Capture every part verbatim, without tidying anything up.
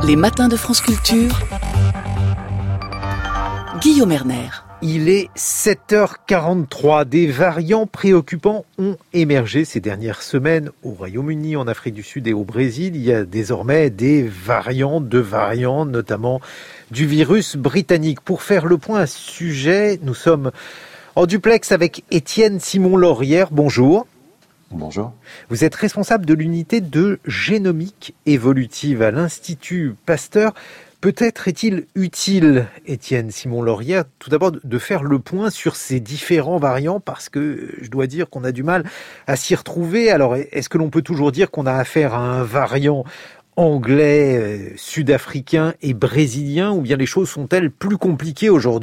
Les matins de France Culture, Guillaume Erner. Il est sept heures quarante-trois. Des variants préoccupants ont émergé ces dernières semaines au Royaume-Uni, en Afrique du Sud et au Brésil. Il y a désormais des variants, de variants, notamment du virus britannique. Pour faire le point à ce sujet, nous sommes en duplex avec Étienne Simon-Laurière. Bonjour. Bonjour. Vous êtes responsable de l'unité de génomique évolutive à l'Institut Pasteur. Peut-être est-il utile, Étienne Simon-Laurière, tout d'abord de faire le point sur ces différents variants, parce que je dois dire qu'on a du mal à s'y retrouver. Alors, est-ce que l'on peut toujours dire qu'on a affaire à un variant anglais, sud-africain et brésilien, ou bien les choses sont-elles plus compliquées aujourd'hui ?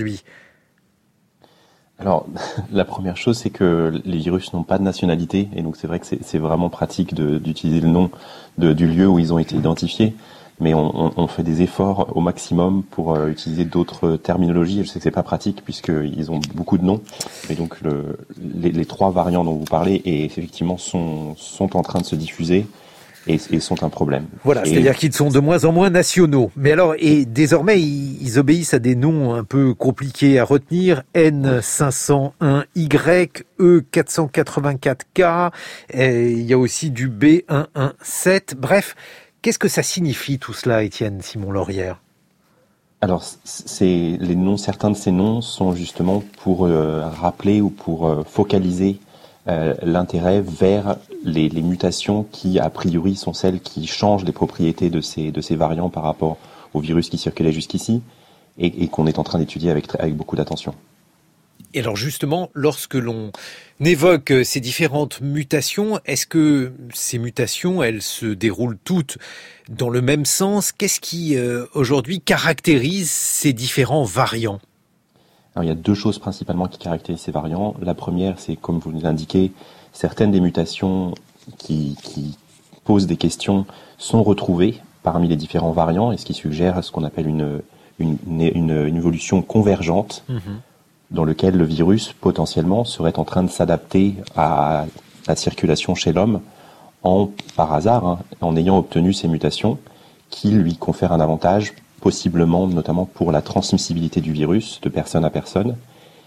Alors, la première chose, c'est que les virus n'ont pas de nationalité, et donc c'est vrai que c'est, c'est vraiment pratique de, d'utiliser le nom de, du lieu où ils ont été identifiés, mais on, on, on fait des efforts au maximum pour euh, utiliser d'autres terminologies. Je sais que c'est pas pratique puisqu'ils ont beaucoup de noms, mais donc le, les, les trois variants dont vous parlez, et effectivement, sont, sont en train de se diffuser. Et, et sont un problème. Voilà, et... c'est-à-dire qu'ils sont de moins en moins nationaux. Mais alors, et désormais, ils, ils obéissent à des noms un peu compliqués à retenir. N cinq cent un Y, E quatre cent quatre-vingt-quatre K, et il y a aussi du B un un sept. Bref, qu'est-ce que ça signifie tout cela, Étienne Simon-Laurière ? Alors, c'est, les noms, certains de ces noms sont justement pour euh, rappeler ou pour euh, focaliser Euh, l'intérêt vers les, les mutations qui, a priori, sont celles qui changent les propriétés de ces, de ces variants par rapport au virus qui circulait jusqu'ici et, et qu'on est en train d'étudier avec, avec beaucoup d'attention. Et alors justement, lorsque l'on évoque ces différentes mutations, est-ce que ces mutations, elles se déroulent toutes dans le même sens ? Qu'est-ce qui, euh, aujourd'hui, caractérise ces différents variants ? Alors, il y a deux choses principalement qui caractérisent ces variants. La première, c'est, comme vous l'indiquez, certaines des mutations qui, qui posent des questions sont retrouvées parmi les différents variants, et ce qui suggère ce qu'on appelle une, une, une, une évolution convergente, mmh. dans lequel le virus, potentiellement, serait en train de s'adapter à la circulation chez l'homme en, par hasard, hein, en ayant obtenu ces mutations qui lui confèrent un avantage, possiblement, notamment pour la transmissibilité du virus de personne à personne.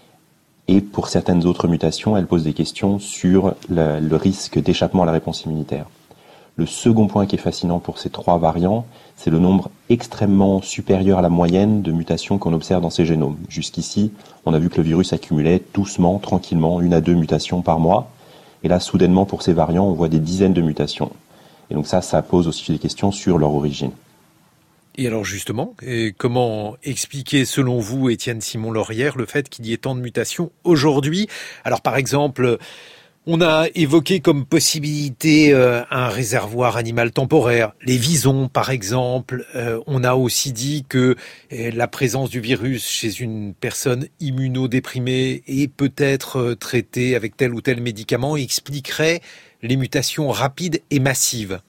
Et pour certaines autres mutations, elles posent des questions sur le, le risque d'échappement à la réponse immunitaire. Le second point qui est fascinant pour ces trois variants, c'est le nombre extrêmement supérieur à la moyenne de mutations qu'on observe dans ces génomes. Jusqu'ici, on a vu que le virus accumulait doucement, tranquillement, une à deux mutations par mois. Et là, soudainement, pour ces variants, on voit des dizaines de mutations. Et donc ça, ça pose aussi des questions sur leur origine. Et alors justement, et comment expliquer selon vous, Étienne Simon-Laurière, le fait qu'il y ait tant de mutations aujourd'hui ? Alors par exemple, on a évoqué comme possibilité euh, un réservoir animal temporaire, les visons par exemple. Euh, on a aussi dit que euh, la présence du virus chez une personne immunodéprimée et peut-être euh, traitée avec tel ou tel médicament expliquerait les mutations rapides et massives.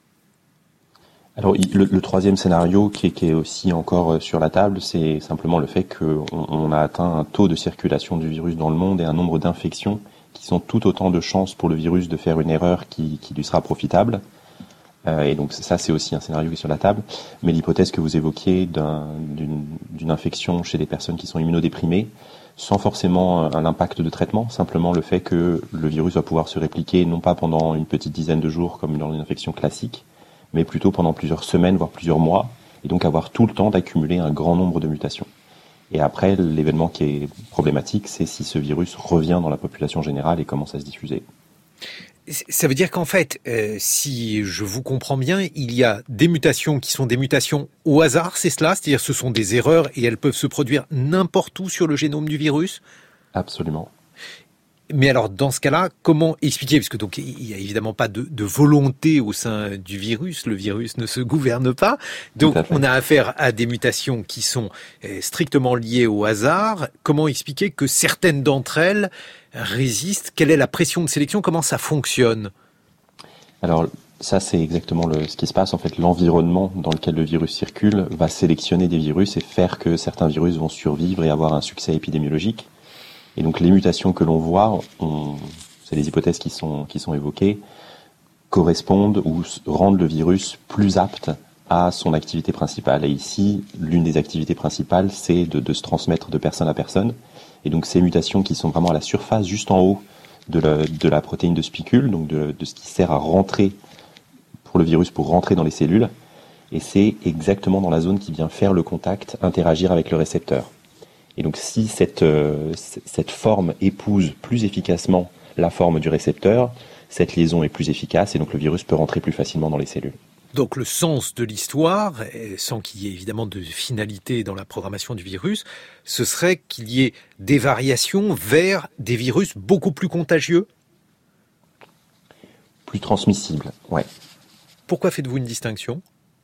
Alors, le, le troisième scénario qui est, qui est aussi encore sur la table, c'est simplement le fait qu'on on a atteint un taux de circulation du virus dans le monde et un nombre d'infections qui sont tout autant de chances pour le virus de faire une erreur qui, qui lui sera profitable. Euh, et donc ça, c'est aussi un scénario qui est sur la table. Mais l'hypothèse que vous évoquiez d'un, d'une, d'une infection chez des personnes qui sont immunodéprimées, sans forcément un impact de traitement, simplement le fait que le virus va pouvoir se répliquer non pas pendant une petite dizaine de jours comme dans une infection classique, mais plutôt pendant plusieurs semaines, voire plusieurs mois, et donc avoir tout le temps d'accumuler un grand nombre de mutations. Et après, l'événement qui est problématique, c'est si ce virus revient dans la population générale et commence à se diffuser. Ça veut dire qu'en fait, euh, si je vous comprends bien, il y a des mutations qui sont des mutations au hasard, c'est cela ? C'est-à-dire ce sont des erreurs et elles peuvent se produire n'importe où sur le génome du virus ? Absolument. Mais alors, dans ce cas-là, comment expliquer ? Parce que donc, il n'y a évidemment pas de, de volonté au sein du virus. Le virus ne se gouverne pas. Donc, on a affaire à des mutations qui sont strictement liées au hasard. Comment expliquer que certaines d'entre elles résistent ? Quelle est la pression de sélection ? Comment ça fonctionne ? Alors, ça, c'est exactement le, ce qui se passe. En fait, l'environnement dans lequel le virus circule va sélectionner des virus et faire que certains virus vont survivre et avoir un succès épidémiologique. Et donc les mutations que l'on voit, on, c'est les hypothèses qui sont, qui sont évoquées, correspondent ou rendent le virus plus apte a son activité principale. Et ici, l'une des activités principales, c'est de, de se transmettre de personne à personne. Et donc ces mutations qui sont vraiment à la surface, juste en haut de la, de la protéine de spicule, donc de, de ce qui sert à rentrer, pour le virus, pour rentrer dans les cellules. Et c'est exactement dans la zone qui vient faire le contact, interagir avec le récepteur. Et donc si cette, euh, cette forme épouse plus efficacement la forme du récepteur, cette liaison est plus efficace et donc le virus peut rentrer plus facilement dans les cellules. Donc le sens de l'histoire, sans qu'il y ait évidemment de finalité dans la programmation du virus, ce serait qu'il y ait des variations vers des virus beaucoup plus contagieux ? Plus transmissibles, ouais. Pourquoi faites-vous une distinction ?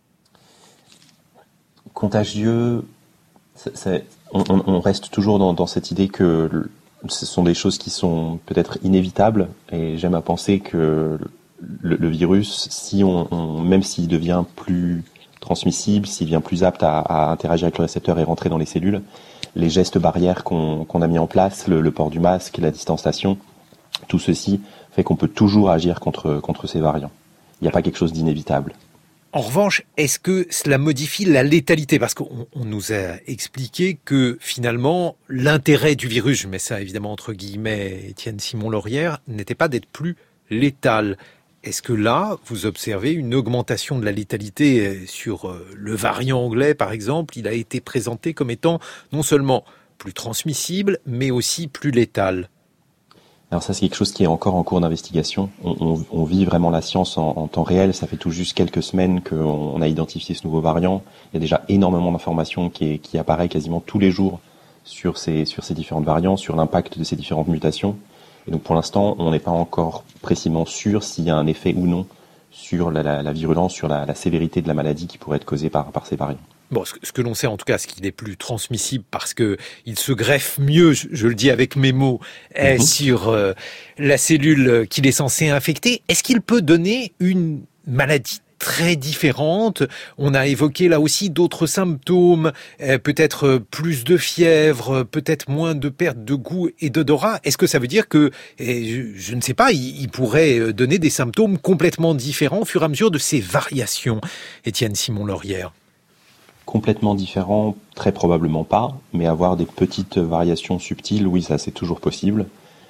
Contagieux, c'est, c'est, on, on reste toujours dans, dans cette idée que ce sont des choses qui sont peut-être inévitables et j'aime à penser que le, le virus, si on, on, même s'il devient plus transmissible, s'il devient plus apte à, à interagir avec le récepteur et rentrer dans les cellules, les gestes barrières qu'on, qu'on a mis en place, le, le port du masque, la distanciation, tout ceci fait qu'on peut toujours agir contre, contre ces variants. Il n'y a pas quelque chose d'inévitable. En revanche, est-ce que cela modifie la létalité ? Parce qu'on on nous a expliqué que finalement, l'intérêt du virus, je mets ça évidemment entre guillemets, Étienne Simon-Laurière, n'était pas d'être plus létal. Est-ce que là, vous observez une augmentation de la létalité sur le variant anglais, par exemple ? Il a été présenté comme étant non seulement plus transmissible, mais aussi plus létal. Alors ça, c'est quelque chose qui est encore en cours d'investigation. On, on, on vit vraiment la science en, en temps réel. Ça fait tout juste quelques semaines qu'on a identifié ce nouveau variant. Il y a déjà énormément d'informations qui, est, qui apparaît quasiment tous les jours sur ces, sur ces différentes variants, sur l'impact de ces différentes mutations. Et donc pour l'instant, on n'est pas encore précisément sûr s'il y a un effet ou non sur la, la, la virulence, sur la, la sévérité de la maladie qui pourrait être causée par, par ces variants. Bon, ce que l'on sait en tout cas, c'est qu'il est plus transmissible parce que il se greffe mieux, je, je le dis avec mes mots, mm-hmm. sur euh, la cellule qu'il est censé infecter. Est-ce qu'il peut donner une maladie très différente ? On a évoqué là aussi d'autres symptômes, euh, peut-être plus de fièvre, peut-être moins de perte de goût et d'odorat. Est-ce que ça veut dire que, je, je ne sais pas, il, il pourrait donner des symptômes complètement différents au fur et à mesure de ces variations, Étienne Simon-Laurière ? Complètement différent, très probablement pas, mais avoir des petites variations subtiles, oui, ça c'est toujours possible.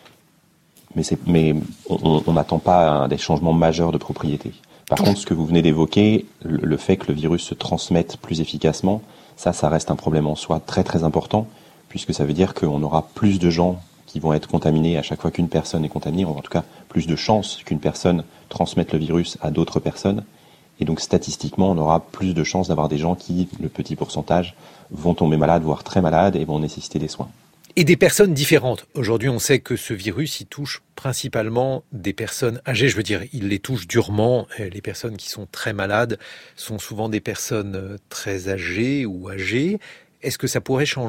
Mais, c'est, mais on n'attend pas des changements majeurs de propriété. Par contre, ce que vous venez d'évoquer, le, le fait que le virus se transmette plus efficacement, ça, ça reste un problème en soi très très important, puisque ça veut dire qu'on aura plus de gens qui vont être contaminés à chaque fois qu'une personne est contaminée, ou en tout cas plus de chances qu'une personne transmette le virus à d'autres personnes. Et donc statistiquement, on aura plus de chances d'avoir des gens qui, le petit pourcentage, vont tomber malades, voire très malades, et vont nécessiter des soins. Et des personnes différentes. Aujourd'hui, on sait que ce virus, il touche principalement des personnes âgées. Je veux dire, il les touche durement. Les personnes qui sont très malades sont souvent des personnes très âgées ou âgées. Est-ce que ça pourrait changer ?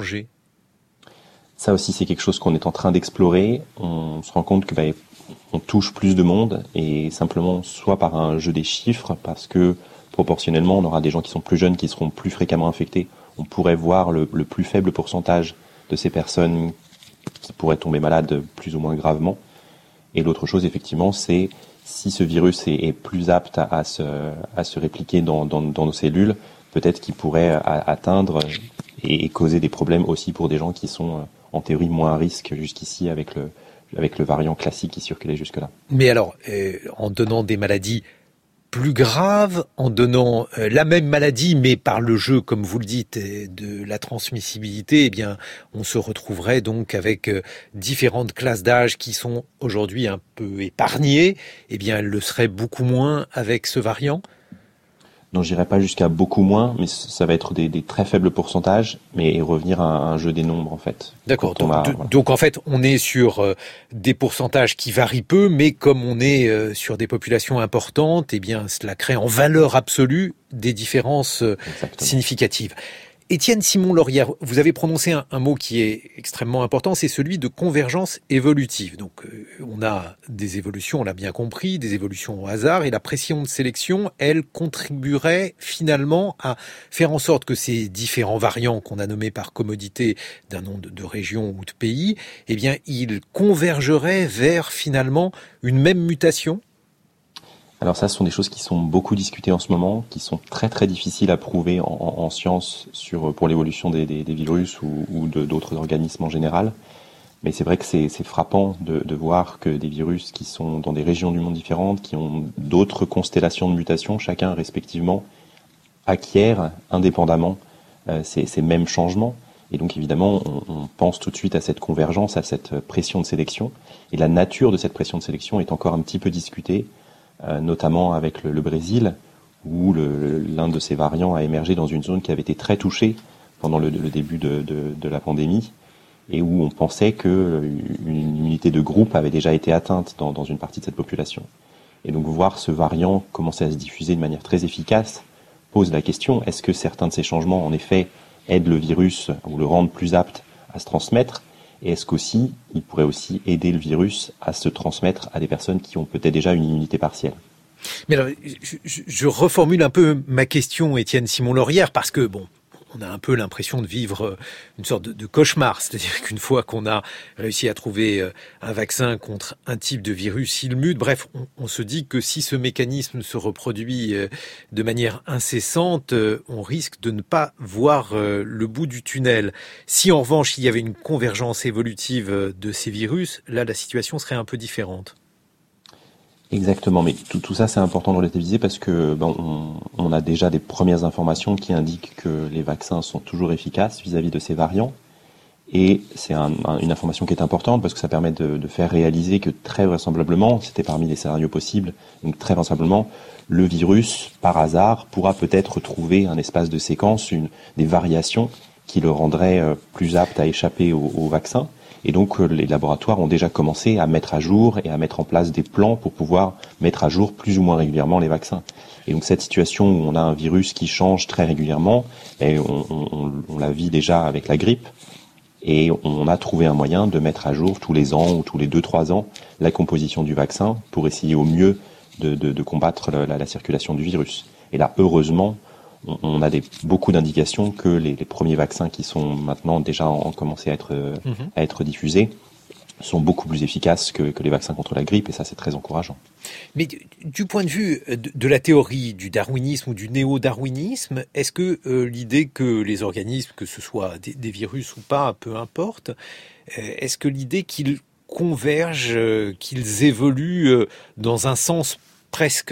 Ça aussi, c'est quelque chose qu'on est en train d'explorer. On se rend compte que bah, on touche plus de monde et simplement soit par un jeu des chiffres parce que proportionnellement on aura des gens qui sont plus jeunes qui seront plus fréquemment infectés. On pourrait voir le, le plus faible pourcentage de ces personnes qui pourraient tomber malades plus ou moins gravement. Et l'autre chose effectivement c'est si ce virus est, est plus apte à, à, se, à se répliquer dans, dans, dans nos cellules, peut-être qu'il pourrait a, atteindre et, et causer des problèmes aussi pour des gens qui sont en théorie moins à risque jusqu'ici avec le avec le variant classique qui circulait jusque-là. Mais alors, euh, en donnant des maladies plus graves, en donnant euh, la même maladie, mais par le jeu, comme vous le dites, de la transmissibilité, eh bien, on se retrouverait donc avec euh, différentes classes d'âge qui sont aujourd'hui un peu épargnées. Eh bien, elles le seraient beaucoup moins avec ce variant. Non, j'irai pas jusqu'à beaucoup moins, mais ça va être des, des très faibles pourcentages, mais revenir à un jeu des nombres en fait. D'accord. Donc, a, de, voilà. donc en fait, on est sur euh, des pourcentages qui varient peu, mais comme on est euh, sur des populations importantes, eh bien, cela crée en valeur absolue des différences euh, significatives. Étienne Simon-Laurière, vous avez prononcé un, un mot qui est extrêmement important, c'est celui de convergence évolutive. Donc, euh, on a des évolutions, on l'a bien compris, des évolutions au hasard, et la pression de sélection, elle contribuerait finalement à faire en sorte que ces différents variants qu'on a nommés par commodité d'un nom de, de région ou de pays, eh bien, ils convergeraient vers finalement une même mutation. Alors ça, ce sont des choses qui sont beaucoup discutées en ce moment, qui sont très très difficiles à prouver en, en, en science sur, pour l'évolution des, des, des virus ou, ou de, d'autres organismes en général. Mais c'est vrai que c'est, c'est frappant de, de voir que des virus qui sont dans des régions du monde différentes, qui ont d'autres constellations de mutations, chacun respectivement acquiert indépendamment euh, ces, ces mêmes changements. Et donc évidemment, on, on pense tout de suite à cette convergence, à cette pression de sélection. Et la nature de cette pression de sélection est encore un petit peu discutée, euh, notamment avec le, le Brésil, où le, l'un de ces variants a émergé dans une zone qui avait été très touchée pendant le, le début de, de, de la pandémie, et où on pensait qu'une immunité de groupe avait déjà été atteinte dans, dans une partie de cette population. Et donc voir ce variant commencer à se diffuser de manière très efficace pose la question, est-ce que certains de ces changements, en effet, aident le virus ou le rendent plus apte à se transmettre, et est-ce qu'aussi, il pourrait aussi aider le virus à se transmettre à des personnes qui ont peut-être déjà une immunité partielle? Mais alors, je, je, je reformule un peu ma question, Étienne Simon-Laurière, parce que, bon, on a un peu l'impression de vivre une sorte de, de cauchemar. C'est-à-dire qu'une fois qu'on a réussi à trouver un vaccin contre un type de virus, il mute. Bref, on, on se dit que si ce mécanisme se reproduit de manière incessante, on risque de ne pas voir le bout du tunnel. Si en revanche, il y avait une convergence évolutive de ces virus, là, la situation serait un peu différente. Exactement, mais tout, tout ça c'est important de relativiser parce que ben, on, on a déjà des premières informations qui indiquent que les vaccins sont toujours efficaces vis-à-vis de ces variants, et c'est un, un, une information qui est importante parce que ça permet de, de faire réaliser que très vraisemblablement, c'était parmi les scénarios possibles, donc très vraisemblablement, le virus, par hasard, pourra peut-être trouver un espace de séquence, une, des variations qui le rendraient euh, plus apte à échapper au, au vaccin. Et donc les laboratoires ont déjà commencé à mettre à jour et à mettre en place des plans pour pouvoir mettre à jour plus ou moins régulièrement les vaccins. Et donc cette situation où on a un virus qui change très régulièrement, et on, on, on la vit déjà avec la grippe, et on a trouvé un moyen de mettre à jour tous les ans ou tous les deux trois ans la composition du vaccin pour essayer au mieux de, de, de combattre la, la, la circulation du virus. Et là, heureusement, on a des, beaucoup d'indications que les, les premiers vaccins qui sont maintenant déjà en, en commencé à être, mmh. à être diffusés sont beaucoup plus efficaces que, que les vaccins contre la grippe, et ça c'est très encourageant. Mais du, du point de vue de, de la théorie du darwinisme ou du néo-darwinisme, est-ce que euh, l'idée que les organismes, que ce soit des, des virus ou pas, peu importe, euh, est-ce que l'idée qu'ils convergent, euh, qu'ils évoluent euh, dans un sens presque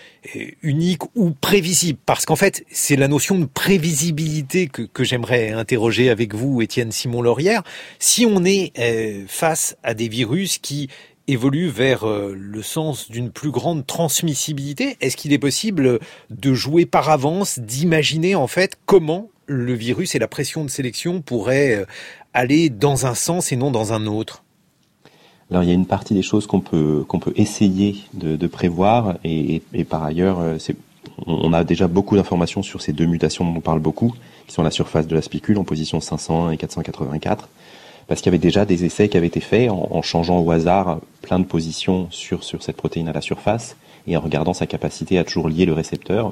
unique ou prévisible, parce qu'en fait, c'est la notion de prévisibilité que, que j'aimerais interroger avec vous, Étienne Simon-Laurière. Si on est euh, face à des virus qui évoluent vers euh, le sens d'une plus grande transmissibilité, est-ce qu'il est possible de jouer par avance, d'imaginer en fait comment le virus et la pression de sélection pourraient euh, aller dans un sens et non dans un autre ? Alors il y a une partie des choses qu'on peut qu'on peut essayer de, de prévoir, et, et, et par ailleurs, c'est, on a déjà beaucoup d'informations sur ces deux mutations dont on parle beaucoup, qui sont à la surface de la spicule en position cinq cent un et quatre cent quatre-vingt-quatre, parce qu'il y avait déjà des essais qui avaient été faits en, en changeant au hasard plein de positions sur sur cette protéine à la surface et en regardant sa capacité à toujours lier le récepteur.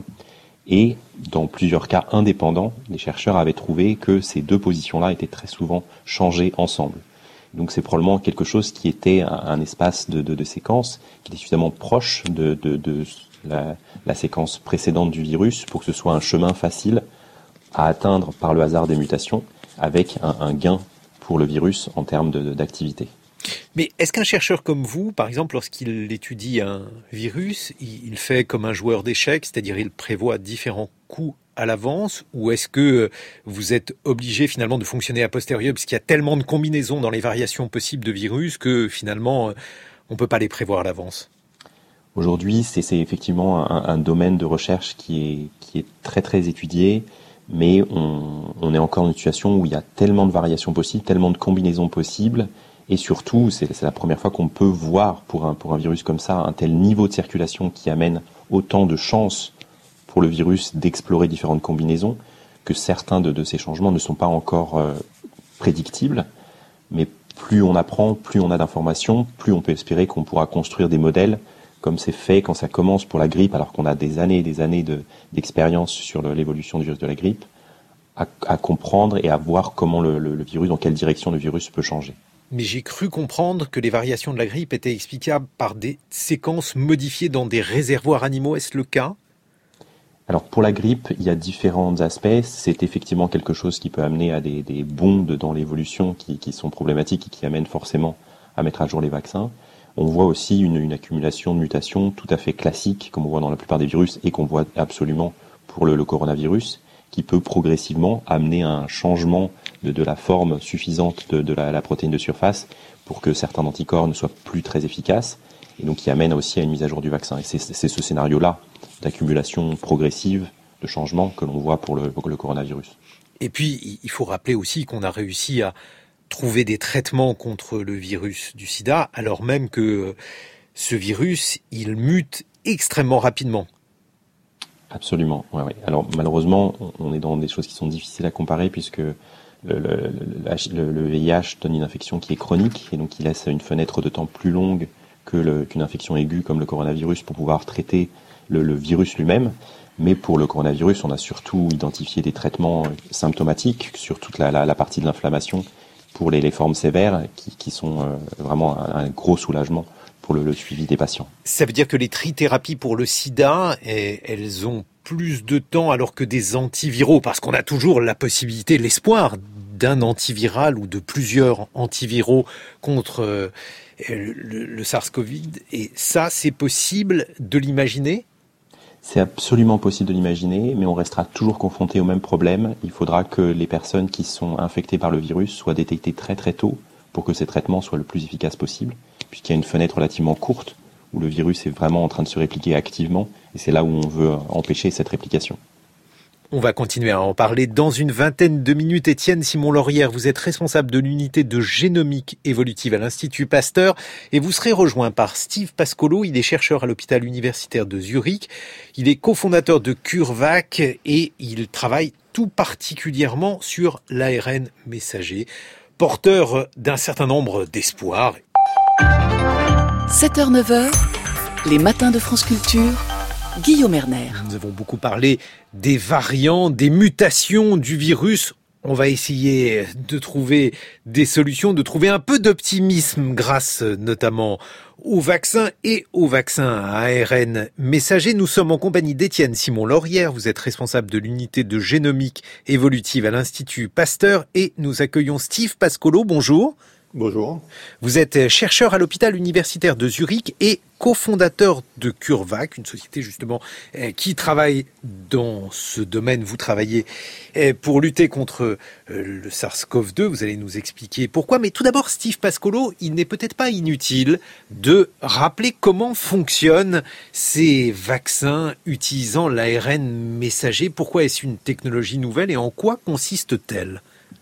Et dans plusieurs cas indépendants, les chercheurs avaient trouvé que ces deux positions-là étaient très souvent changées ensemble. Donc c'est probablement quelque chose qui était un, un espace de, de, de séquence qui était suffisamment proche de, de, de la, la séquence précédente du virus pour que ce soit un chemin facile à atteindre par le hasard des mutations, avec un, un gain pour le virus en termes de, de, d'activité. Mais est-ce qu'un chercheur comme vous, par exemple, lorsqu'il étudie un virus, il, il fait comme un joueur d'échecs, c'est-à-dire il prévoit différents coups à l'avance, ou est-ce que vous êtes obligé finalement de fonctionner a posteriori parce qu'il y a tellement de combinaisons dans les variations possibles de virus que finalement on ne peut pas les prévoir à l'avance? Aujourd'hui, c'est, c'est effectivement un, un domaine de recherche qui est, qui est très très étudié, mais on, on est encore dans une situation où il y a tellement de variations possibles, tellement de combinaisons possibles, et surtout, c'est, c'est la première fois qu'on peut voir pour un, pour un virus comme ça un tel niveau de circulation qui amène autant de chances pour le virus d'explorer différentes combinaisons, que certains de, de ces changements ne sont pas encore euh, prédictibles, mais plus on apprend, plus on a d'informations, plus on peut espérer qu'on pourra construire des modèles, comme c'est fait quand ça commence pour la grippe, alors qu'on a des années et des années de, d'expérience sur le, l'évolution du virus de la grippe, à, à comprendre et à voir comment le, le, le virus, dans quelle direction le virus peut changer. mais j'ai cru comprendre que les variations de la grippe étaient explicables par des séquences modifiées dans des réservoirs animaux. Est-ce le cas ? Alors pour la grippe, il y a différents aspects. C'est effectivement quelque chose qui peut amener à des, des bonds dans l'évolution qui, qui sont problématiques et qui amènent forcément à mettre à jour les vaccins. On voit aussi une, une accumulation de mutations tout à fait classique, comme on voit dans la plupart des virus et qu'on voit absolument pour le, le coronavirus, qui peut progressivement amener à un changement de, de la forme suffisante de, de la, la protéine de surface pour que certains anticorps ne soient plus très efficaces, et donc qui amène aussi à une mise à jour du vaccin. Et c'est, c'est ce scénario-là d'accumulation progressive de changement que l'on voit pour le, pour le coronavirus. Et puis, il faut rappeler aussi qu'on a réussi à trouver des traitements contre le virus du sida, alors même que ce virus, il mute extrêmement rapidement. Absolument, ouais, ouais. Alors malheureusement, on est dans des choses qui sont difficiles à comparer puisque le, le, le, le V I H donne une infection qui est chronique et donc qui laisse une fenêtre de temps plus longue que le, qu'une infection aiguë comme le coronavirus pour pouvoir traiter le, le virus lui-même. Mais pour le coronavirus, on a surtout identifié des traitements symptomatiques sur toute la, la, la partie de l'inflammation pour les, les formes sévères qui, qui sont euh, vraiment un, un gros soulagement pour le, le suivi des patients. Ça veut dire que les trithérapies pour le sida, elles ont plus de temps alors que des antiviraux, parce qu'on a toujours la possibilité, l'espoir d'un antiviral ou de plusieurs antiviraux contre le, le, le SARS-CoV. Et ça, c'est possible de l'imaginer ? C'est absolument possible de l'imaginer, mais on restera toujours confronté au même problème. Il faudra que les personnes qui sont infectées par le virus soient détectées très très tôt pour que ces traitements soient le plus efficaces possible, puisqu'il y a une fenêtre relativement courte où le virus est vraiment en train de se répliquer activement, et c'est là où on veut empêcher cette réplication. On va continuer à en parler dans une vingtaine de minutes. Étienne Simon-Laurière, vous êtes responsable de l'unité de génomique évolutive à l'Institut Pasteur et vous serez rejoint par Steve Pascolo. Il est chercheur à l'hôpital universitaire de Zurich. Il est cofondateur de CureVac et il travaille tout particulièrement sur l'A R N messager, porteur d'un certain nombre d'espoirs. sept heures neuf heures, les matins de France Culture, Guillaume Erner. Nous avons beaucoup parlé des variants, des mutations du virus. On va essayer de trouver des solutions, de trouver un peu d'optimisme grâce notamment au vaccin et au vaccin à A R N messager. Nous sommes en compagnie d'Étienne Simon-Laurière. Vous êtes responsable de l'unité de génomique évolutive à l'Institut Pasteur et nous accueillons Steve Pascolo. Bonjour. Bonjour. Vous êtes chercheur à l'hôpital universitaire de Zurich et cofondateur de CureVac, une société justement qui travaille dans ce domaine. Vous travaillez pour lutter contre le SARS-CoV deux. Vous allez nous expliquer pourquoi. Mais tout d'abord, Steve Pascolo, il n'est peut-être pas inutile de rappeler comment fonctionnent ces vaccins utilisant l'A R N messager. Pourquoi est-ce une technologie nouvelle et en quoi consiste-t-elle ?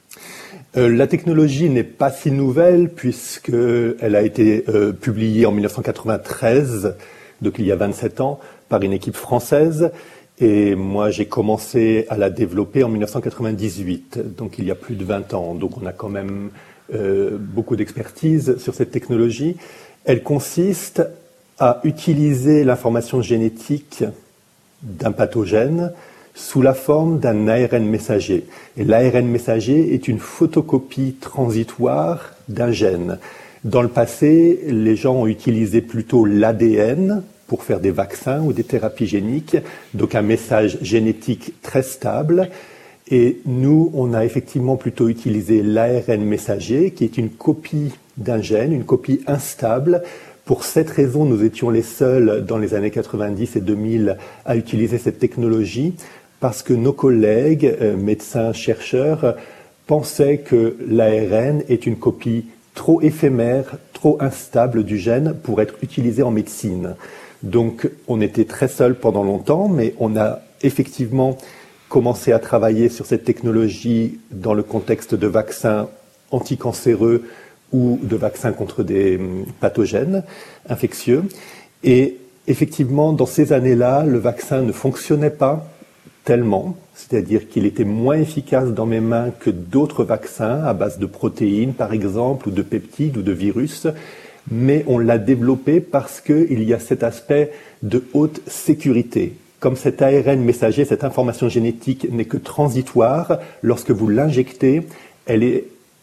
Euh, la technologie n'est pas si nouvelle puisqu'elle a été euh, publiée en dix-neuf cent quatre-vingt-treize, donc il y a vingt-sept ans, par une équipe française. Et moi, j'ai commencé à la développer en dix-neuf cent quatre-vingt-dix-huit, donc il y a plus de vingt ans. Donc on a quand même euh, beaucoup d'expertise sur cette technologie. Elle consiste à utiliser l'information génétique d'un pathogène sous la forme d'un A R N messager. Et l'A R N messager est une photocopie transitoire d'un gène. Dans le passé, les gens ont utilisé plutôt l'A D N pour faire des vaccins ou des thérapies géniques, donc un message génétique très stable. Et nous, on a effectivement plutôt utilisé l'A R N messager, qui est une copie d'un gène, une copie instable. Pour cette raison, nous étions les seuls dans les années quatre-vingt-dix et deux mille à utiliser cette technologie, parce que nos collègues, euh, médecins, chercheurs, euh, pensaient que l'A R N est une copie trop éphémère, trop instable du gène pour être utilisée en médecine. Donc, on était très seuls pendant longtemps, mais on a effectivement commencé à travailler sur cette technologie dans le contexte de vaccins anticancéreux ou de vaccins contre des pathogènes infectieux. Et effectivement, dans ces années-là, le vaccin ne fonctionnait pas tellement, c'est-à-dire qu'il était moins efficace dans mes mains que d'autres vaccins à base de protéines, par exemple, ou de peptides ou de virus, mais on l'a développé parce qu'il y a cet aspect de haute sécurité. Comme cet A R N messager, cette information génétique n'est que transitoire, lorsque vous l'injectez, elle est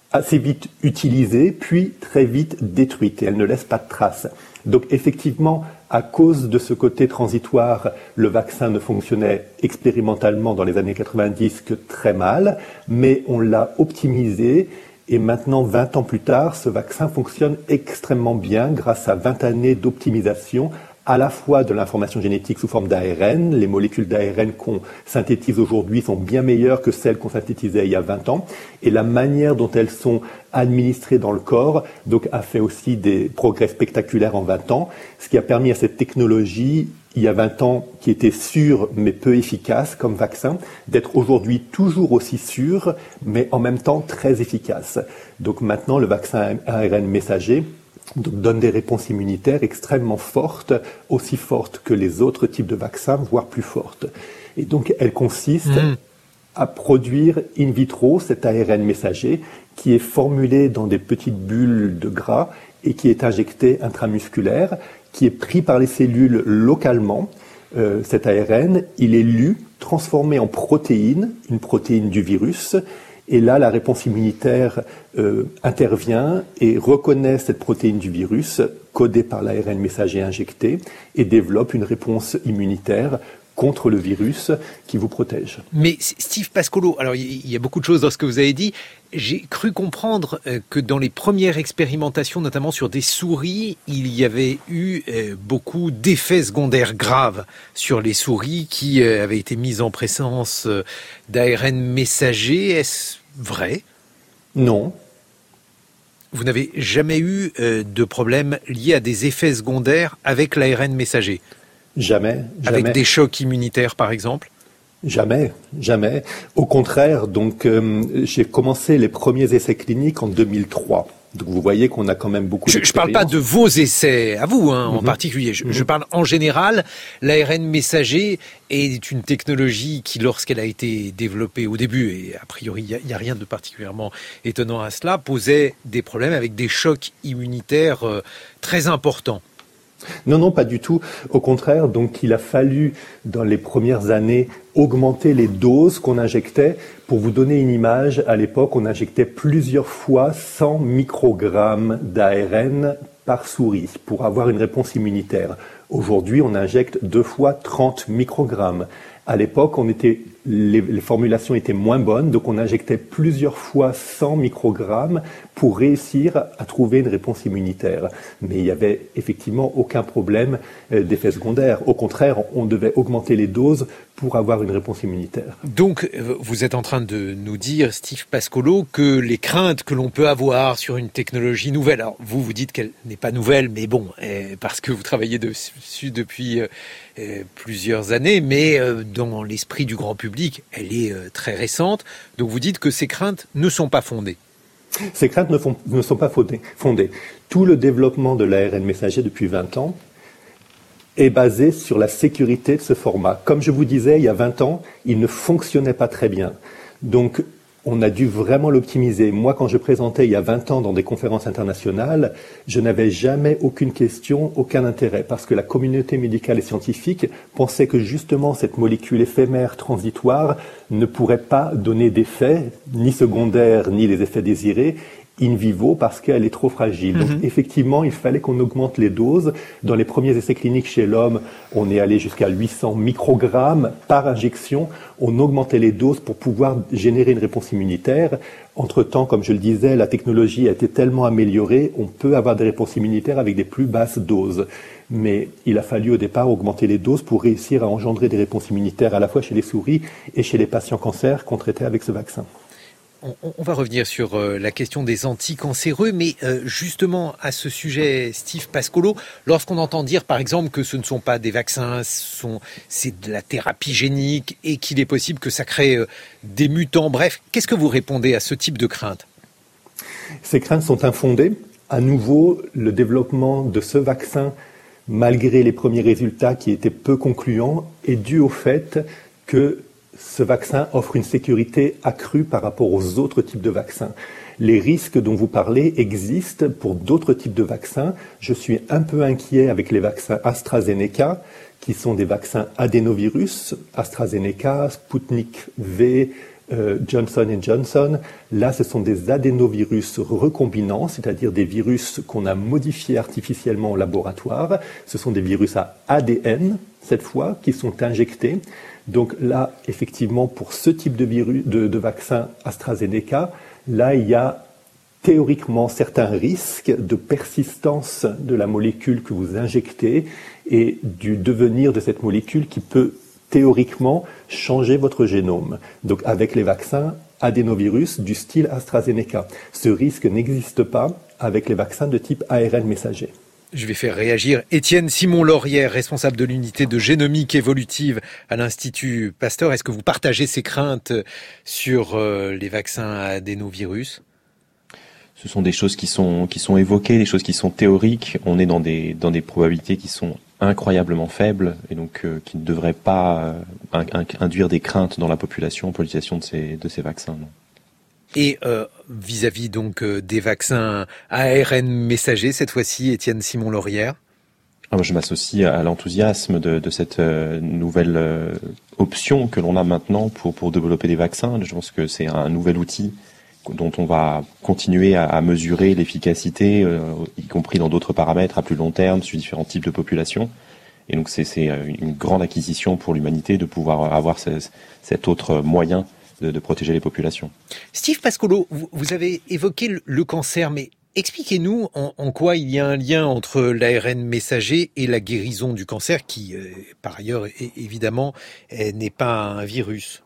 assez vite utilisée, puis très vite détruite, et elle ne laisse pas de traces. Donc effectivement, à cause de ce côté transitoire, le vaccin ne fonctionnait expérimentalement dans les années quatre-vingt-dix que très mal, mais on l'a optimisé et maintenant, vingt ans plus tard, ce vaccin fonctionne extrêmement bien grâce à vingt années d'optimisation à la fois de l'information génétique sous forme d'A R N. Les molécules d'A R N qu'on synthétise aujourd'hui sont bien meilleures que celles qu'on synthétisait il y a vingt ans. Et la manière dont elles sont administrées dans le corps donc, a fait aussi des progrès spectaculaires en vingt ans, ce qui a permis à cette technologie, il y a vingt ans, qui était sûre mais peu efficace comme vaccin, d'être aujourd'hui toujours aussi sûre, mais en même temps très efficace. Donc maintenant, le vaccin A R N messager donc donne des réponses immunitaires extrêmement fortes, aussi fortes que les autres types de vaccins, voire plus fortes. Et donc, elle consiste mmh. à produire in vitro cet A R N messager qui est formulé dans des petites bulles de gras et qui est injecté intramusculaire, qui est pris par les cellules localement. Euh, cet A R N, il est lu, transformé en protéine, une protéine du virus. Et là, la réponse immunitaire euh, intervient et reconnaît cette protéine du virus codée par l'A R N messager injecté et développe une réponse immunitaire contre le virus qui vous protège. Mais Steve Pascolo, alors il y a beaucoup de choses dans ce que vous avez dit. J'ai cru comprendre que dans les premières expérimentations, notamment sur des souris, il y avait eu beaucoup d'effets secondaires graves sur les souris qui avaient été mises en présence d'A R N messager. Est-ce vrai ? Non. Vous n'avez jamais eu de problème lié à des effets secondaires avec l'A R N messager ? Jamais, jamais. Avec des chocs immunitaires, par exemple ? Jamais, jamais. Au contraire, donc euh, j'ai commencé les premiers essais cliniques en deux mille trois. Donc vous voyez qu'on a quand même beaucoup d'expérience. Je ne parle pas de vos essais, à vous hein, mm-hmm. en particulier. Je, mm-hmm. je parle en général. L'A R N messager est une technologie qui, lorsqu'elle a été développée au début, et a priori il n'y a, a rien de particulièrement étonnant à cela, posait des problèmes avec des chocs immunitaires euh, très importants. Non, non, pas du tout. Au contraire, donc il a fallu, dans les premières années, augmenter les doses qu'on injectait. Pour vous donner une image, à l'époque, on injectait plusieurs fois cent microgrammes d'A R N par souris pour avoir une réponse immunitaire. Aujourd'hui, on injecte deux fois trente microgrammes. À l'époque, on était, les, les formulations étaient moins bonnes, donc on injectait plusieurs fois cent microgrammes pour réussir à trouver une réponse immunitaire. Mais il n'y avait effectivement aucun problème d'effets secondaires. Au contraire, on devait augmenter les doses pour avoir une réponse immunitaire. Donc, vous êtes en train de nous dire, Steve Pascolo, que les craintes que l'on peut avoir sur une technologie nouvelle, alors vous, vous dites qu'elle n'est pas nouvelle, mais bon, parce que vous travaillez dessus depuis plusieurs années, mais dans l'esprit du grand public, elle est très récente. Donc, vous dites que ces craintes ne sont pas fondées. Ces craintes ne, font, ne sont pas fondées. Tout le développement de l'A R N messager depuis vingt ans est basé sur la sécurité de ce format. Comme je vous disais, il y a vingt ans, il ne fonctionnait pas très bien. Donc, on a dû vraiment l'optimiser. Moi, quand je présentais il y a vingt ans dans des conférences internationales, je n'avais jamais aucune question, aucun intérêt, parce que la communauté médicale et scientifique pensait que justement cette molécule éphémère transitoire ne pourrait pas donner d'effets, ni secondaires, ni les effets désirés, in vivo parce qu'elle est trop fragile. Mm-hmm. Donc effectivement, il fallait qu'on augmente les doses. Dans les premiers essais cliniques chez l'homme, on est allé jusqu'à huit cents microgrammes par injection. On augmentait les doses pour pouvoir générer une réponse immunitaire. Entre-temps, comme je le disais, la technologie a été tellement améliorée, on peut avoir des réponses immunitaires avec des plus basses doses. Mais il a fallu au départ augmenter les doses pour réussir à engendrer des réponses immunitaires à la fois chez les souris et chez les patients cancers qu'on traitait avec ce vaccin. On, on va revenir sur euh, la question des anticancéreux, mais euh, justement à ce sujet, Steve Pascolo, lorsqu'on entend dire par exemple que ce ne sont pas des vaccins, sont, c'est de la thérapie génique et qu'il est possible que ça crée euh, des mutants, bref, qu'est-ce que vous répondez à ce type de crainte ? Ces craintes sont infondées. À nouveau, le développement de ce vaccin, malgré les premiers résultats qui étaient peu concluants, est dû au fait que ce vaccin offre une sécurité accrue par rapport aux autres types de vaccins. Les risques dont vous parlez existent pour d'autres types de vaccins. Je suis un peu inquiet avec les vaccins AstraZeneca, qui sont des vaccins adénovirus, AstraZeneca, Sputnik V, euh, Johnson and Johnson. Là, ce sont des adénovirus recombinants, c'est-à-dire des virus qu'on a modifiés artificiellement au laboratoire. Ce sont des virus à A D N, cette fois, qui sont injectés. Donc là, effectivement, pour ce type de, virus, de, de vaccin AstraZeneca, là, il y a théoriquement certains risques de persistance de la molécule que vous injectez et du devenir de cette molécule qui peut théoriquement changer votre génome. Donc avec les vaccins adénovirus du style AstraZeneca. Ce risque n'existe pas avec les vaccins de type A R N messager. Je vais faire réagir Étienne Simon-Laurière, responsable de l'unité de génomique évolutive à l'Institut Pasteur. Est-ce que vous partagez ces craintes sur euh, les vaccins à adénovirus ? Ce sont des choses qui sont qui sont évoquées, des choses qui sont théoriques. On est dans des dans des probabilités qui sont incroyablement faibles et donc euh, qui ne devraient pas euh, in, induire des craintes dans la population pour l'utilisation de ces de ces vaccins. Non. Et euh, vis-à-vis donc euh, des vaccins A R N messagers, cette fois-ci, Étienne Simon-Laurière. Ah, moi, je m'associe à l'enthousiasme de, de cette euh, nouvelle euh, option que l'on a maintenant pour pour développer des vaccins. Je pense que c'est un nouvel outil dont on va continuer à, à mesurer l'efficacité, euh, y compris dans d'autres paramètres à plus long terme, sur différents types de populations. Et donc c'est, c'est une grande acquisition pour l'humanité de pouvoir avoir ce, cet autre moyen de, de protéger les populations. Steve Pascolo, vous, vous avez évoqué le, le cancer, mais expliquez-nous en, en quoi il y a un lien entre l'A R N messager et la guérison du cancer, qui, euh, par ailleurs, est, évidemment, est, n'est pas un virus.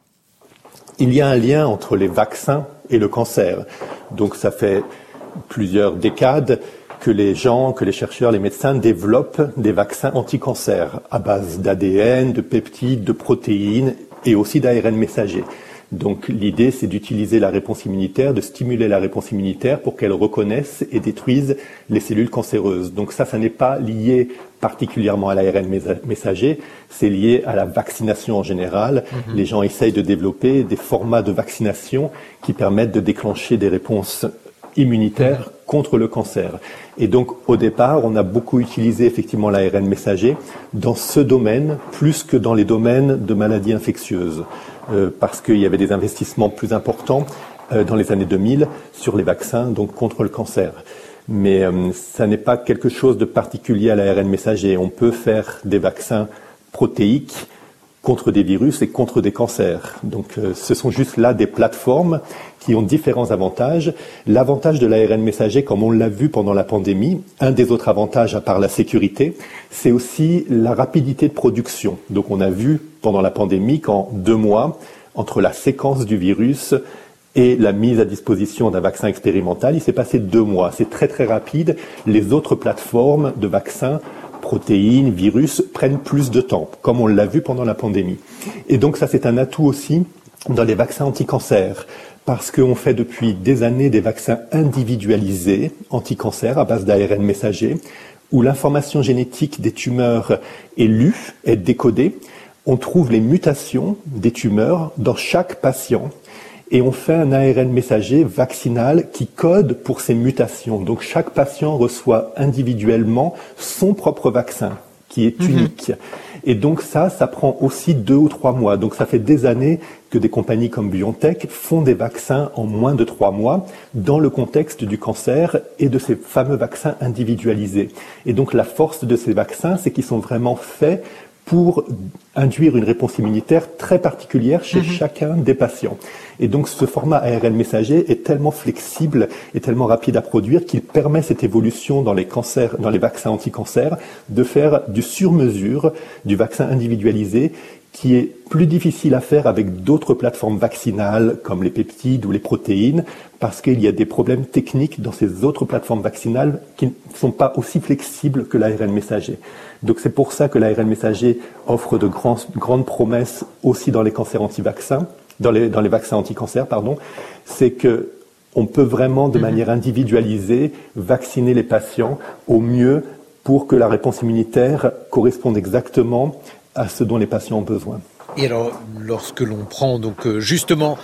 Il y a un lien entre les vaccins et le cancer. Donc ça fait plusieurs décades que les gens, que les chercheurs, les médecins développent des vaccins anti-cancer à base d'A D N, de peptides, de protéines et aussi d'A R N messager. Donc l'idée, c'est d'utiliser la réponse immunitaire, de stimuler la réponse immunitaire pour qu'elle reconnaisse et détruise les cellules cancéreuses. Donc ça, ça n'est pas lié particulièrement à l'A R N messager, c'est lié à la vaccination en général. Mmh. Les gens essayent de développer des formats de vaccination qui permettent de déclencher des réponses immunitaires contre le cancer. Et donc, au départ, on a beaucoup utilisé effectivement l'A R N messager dans ce domaine, plus que dans les domaines de maladies infectieuses, euh, parce qu'il y avait des investissements plus importants euh, dans les années deux mille sur les vaccins, donc contre le cancer. Mais euh, ça n'est pas quelque chose de particulier à l'A R N messager. On peut faire des vaccins protéiques contre des virus et contre des cancers. Donc euh, ce sont juste là des plateformes qui ont différents avantages. L'avantage de l'A R N messager, comme on l'a vu pendant la pandémie, un des autres avantages à part la sécurité, c'est aussi la rapidité de production. Donc on a vu pendant la pandémie qu'en deux mois, entre la séquence du virus et la mise à disposition d'un vaccin expérimental, il s'est passé deux mois. C'est très très rapide. Les autres plateformes de vaccins, protéines, virus, prennent plus de temps, comme on l'a vu pendant la pandémie. Et donc ça, c'est un atout aussi dans les vaccins anti-cancer, parce qu'on fait depuis des années des vaccins individualisés anti-cancer à base d'A R N messager, où l'information génétique des tumeurs est lue, est décodée. On trouve les mutations des tumeurs dans chaque patient. Et on fait un A R N messager vaccinal qui code pour ces mutations. Donc chaque patient reçoit individuellement son propre vaccin, qui est unique. Mmh. Et donc ça, ça prend aussi deux ou trois mois. Donc ça fait des années que des compagnies comme BioNTech font des vaccins en moins de trois mois dans le contexte du cancer et de ces fameux vaccins individualisés. Et donc la force de ces vaccins, c'est qu'ils sont vraiment faits pour induire une réponse immunitaire très particulière chez mmh. chacun des patients. Et donc ce format A R N messager est tellement flexible et tellement rapide à produire qu'il permet cette évolution dans les cancers, dans les vaccins anti-cancer, de faire du sur-mesure, du vaccin individualisé, qui est plus difficile à faire avec d'autres plateformes vaccinales comme les peptides ou les protéines, parce qu'il y a des problèmes techniques dans ces autres plateformes vaccinales qui ne sont pas aussi flexibles que l'A R N messager. Donc c'est pour ça que l'A R N messager offre de grands, grandes promesses aussi dans les cancers anti-vaccins, dans les, dans les vaccins anti-cancer, pardon. C'est que on peut vraiment de manière individualisée vacciner les patients au mieux pour que la réponse immunitaire corresponde exactement à ce dont les patients ont besoin. Et alors, lorsque l'on prend donc justement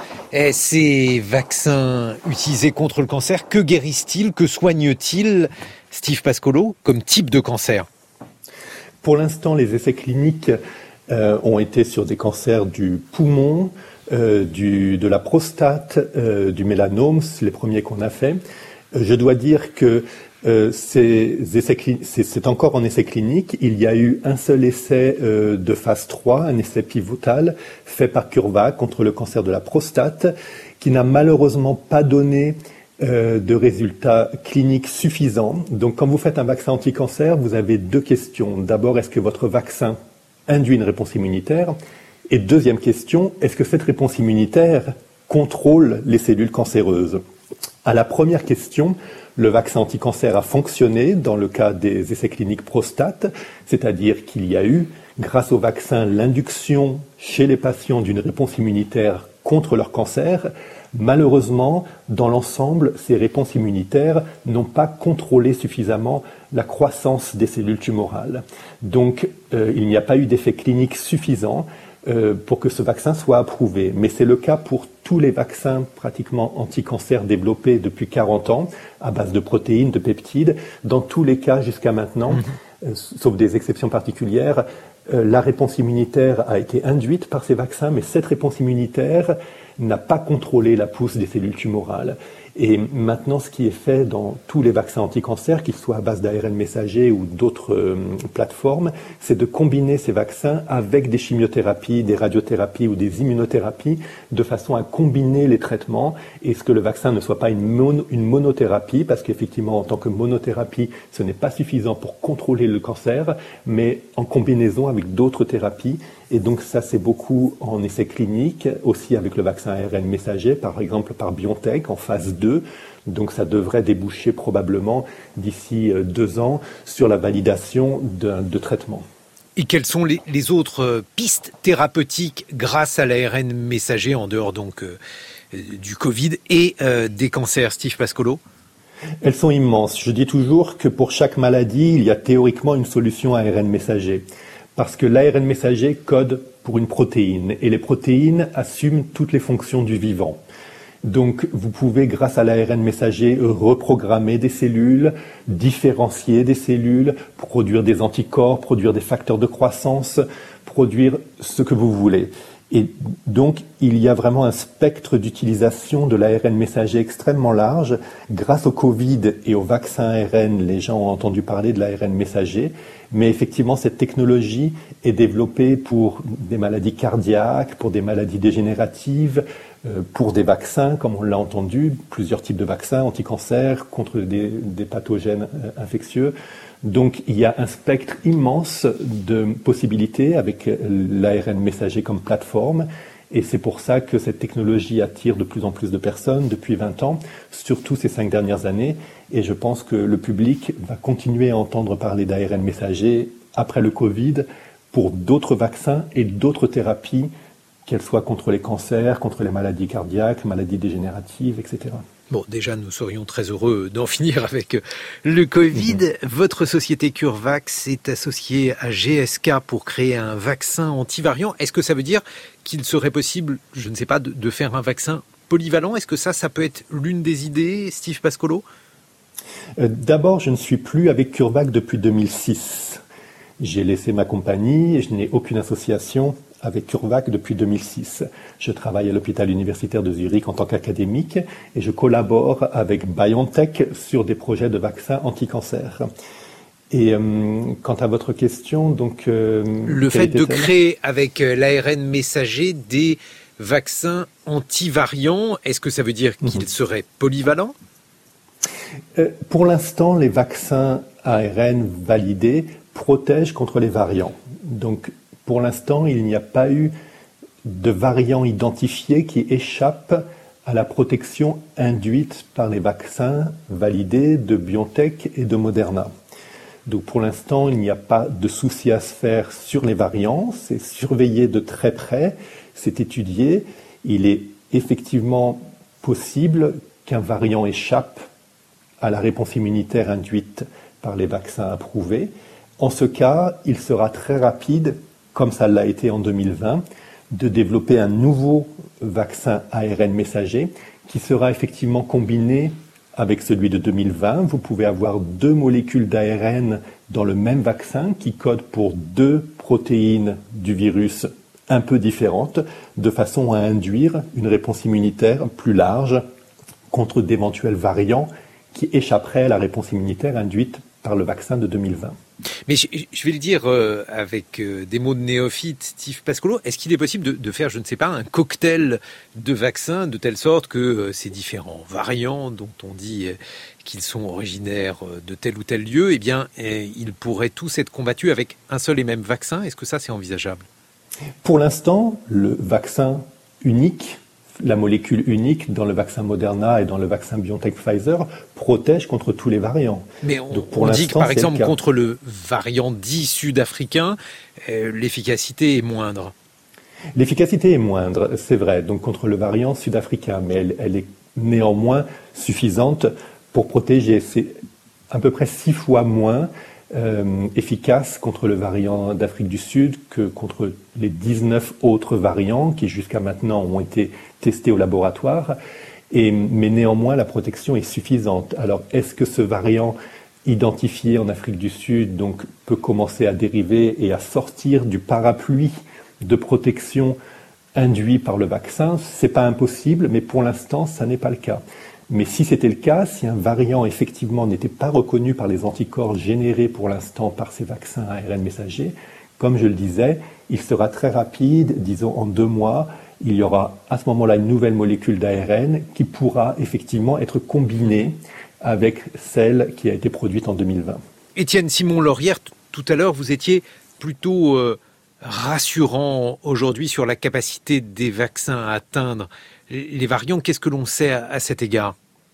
ces vaccins utilisés contre le cancer, que guérissent-ils, que soignent-ils, Steve Pascolo, comme type de cancer ? Pour l'instant, les essais cliniques euh, ont été sur des cancers du poumon, euh, du, de la prostate, euh, du mélanome, c'est les premiers qu'on a fait. Euh, je dois dire que euh, ces essais cli- c'est, c'est encore en essai clinique. Il y a eu un seul essai euh, de phase trois, un essai pivotal fait par CureVac contre le cancer de la prostate, qui n'a malheureusement pas donné euh, de résultats cliniques suffisants. Donc quand vous faites un vaccin anti-cancer, vous avez deux questions. D'abord, est-ce que votre vaccin induit une réponse immunitaire ? Et deuxième question, est-ce que cette réponse immunitaire contrôle les cellules cancéreuses ? À la première question, le vaccin anti-cancer a fonctionné dans le cas des essais cliniques prostate, c'est-à-dire qu'il y a eu, grâce au vaccin, l'induction chez les patients d'une réponse immunitaire contre leur cancer. Malheureusement, dans l'ensemble, ces réponses immunitaires n'ont pas contrôlé suffisamment la croissance des cellules tumorales. Donc, euh, il n'y a pas eu d'effet clinique suffisant euh, pour que ce vaccin soit approuvé. Mais c'est le cas pour tous les vaccins pratiquement anti-cancer développés depuis quarante ans, à base de protéines, de peptides. Dans tous les cas jusqu'à maintenant, mmh. euh, sauf des exceptions particulières, euh, la réponse immunitaire a été induite par ces vaccins, mais cette réponse immunitaire n'a pas contrôlé la pousse des cellules tumorales. Et maintenant, ce qui est fait dans tous les vaccins anti-cancer, qu'ils soient à base d'A R N messager ou d'autres euh, plateformes, c'est de combiner ces vaccins avec des chimiothérapies, des radiothérapies ou des immunothérapies, de façon à combiner les traitements et ce que le vaccin ne soit pas une, mono, une monothérapie, parce qu'effectivement, en tant que monothérapie, ce n'est pas suffisant pour contrôler le cancer, mais en combinaison avec d'autres thérapies. Et donc ça, c'est beaucoup en essai clinique, aussi avec le vaccin A R N messager, par exemple par BioNTech en phase deux. Donc ça devrait déboucher probablement d'ici deux ans sur la validation de, de traitements. Et quelles sont les, les autres pistes thérapeutiques grâce à l'A R N messager, en dehors donc euh, du Covid et euh, des cancers, Steve Pascolo ? Elles sont immenses. Je dis toujours que pour chaque maladie, il y a théoriquement une solution A R N messager. Parce que l'A R N messager code pour une protéine, et les protéines assument toutes les fonctions du vivant. Donc, vous pouvez, grâce à l'A R N messager, reprogrammer des cellules, différencier des cellules, produire des anticorps, produire des facteurs de croissance, produire ce que vous voulez. Et donc, il y a vraiment un spectre d'utilisation de l'A R N messager extrêmement large. Grâce au Covid et au vaccin A R N, les gens ont entendu parler de l'A R N messager. Mais effectivement, cette technologie est développée pour des maladies cardiaques, pour des maladies dégénératives, euh, pour des vaccins, comme on l'a entendu, plusieurs types de vaccins, anti-cancer, contre des, des pathogènes euh, infectieux. Donc, il y a un spectre immense de possibilités avec l'A R N messager comme plateforme. Et c'est pour ça que cette technologie attire de plus en plus de personnes depuis vingt ans, surtout ces cinq dernières années. Et je pense que le public va continuer à entendre parler d'A R N messager après le Covid pour d'autres vaccins et d'autres thérapies, qu'elles soient contre les cancers, contre les maladies cardiaques, maladies dégénératives, et cetera. Bon, déjà, nous serions très heureux d'en finir avec le Covid. Mmh. Votre société CureVac s'est associée à G S K pour créer un vaccin antivariant. Est-ce que ça veut dire qu'il serait possible, je ne sais pas, de, de faire un vaccin polyvalent ? Est-ce que ça, ça peut être l'une des idées, Steve Pascolo ? euh, D'abord, je ne suis plus avec CureVac depuis deux mille six. J'ai laissé ma compagnie et je n'ai aucune association avec CureVac depuis deux mille six. Je travaille à l'hôpital universitaire de Zurich en tant qu'académique et je collabore avec BioNTech sur des projets de vaccins anti-cancer. Et euh, quant à votre question, donc... Euh, le fait de créer avec l'A R N messager des vaccins anti-variants, est-ce que ça veut dire qu'ils mmh. seraient polyvalents ? euh, Pour l'instant, les vaccins A R N validés protègent contre les variants. Donc, pour l'instant, il n'y a pas eu de variant identifié qui échappe à la protection induite par les vaccins validés de BioNTech et de Moderna. Donc pour l'instant, il n'y a pas de souci à se faire sur les variants, c'est surveillé de très près, c'est étudié. Il est effectivement possible qu'un variant échappe à la réponse immunitaire induite par les vaccins approuvés. En ce cas, il sera très rapide, comme ça l'a été en deux mille vingt, de développer un nouveau vaccin A R N messager qui sera effectivement combiné avec celui de deux mille vingt. Vous pouvez avoir deux molécules d'A R N dans le même vaccin qui codent pour deux protéines du virus un peu différente, de façon à induire une réponse immunitaire plus large contre d'éventuels variants qui échapperaient à la réponse immunitaire induite par le vaccin de deux mille vingt. Mais je, je vais le dire euh, avec euh, des mots de néophyte, Steve Pascolo, est-ce qu'il est possible de, de faire, je ne sais pas, un cocktail de vaccins de telle sorte que euh, ces différents variants dont on dit euh, qu'ils sont originaires euh, de tel ou tel lieu, eh bien, euh, ils pourraient tous être combattus avec un seul et même vaccin? Est-ce que ça, c'est envisageable? Pour l'instant, le vaccin unique, la molécule unique dans le vaccin Moderna et dans le vaccin BioNTech Pfizer protège contre tous les variants. Mais on, Donc pour on dit que par exemple contre le variant dit sud-africain, euh, l'efficacité est moindre. L'efficacité est moindre, c'est vrai, donc contre le variant sud-africain, mais elle, elle est néanmoins suffisante pour protéger. C'est à peu près six fois moins euh, efficace contre le variant d'Afrique du Sud que contre les dix-neuf autres variants qui jusqu'à maintenant ont été testés au laboratoire. Et, mais néanmoins, la protection est suffisante. Alors, est-ce que ce variant identifié en Afrique du Sud donc, peut commencer à dériver et à sortir du parapluie de protection induit par le vaccin? C'est pas impossible, mais pour l'instant, ça n'est pas le cas. Mais si c'était le cas, si un variant effectivement n'était pas reconnu par les anticorps générés pour l'instant par ces vaccins A R N messagers, comme je le disais, il sera très rapide, disons en deux mois, il y aura à ce moment-là une nouvelle molécule d'A R N qui pourra effectivement être combinée avec celle qui a été produite en deux mille vingt. Étienne Simon-Laurière, t- tout à l'heure, vous étiez plutôt euh, rassurant aujourd'hui sur la capacité des vaccins à atteindre les variants. Qu'est-ce que l'on sait à, à cet égard?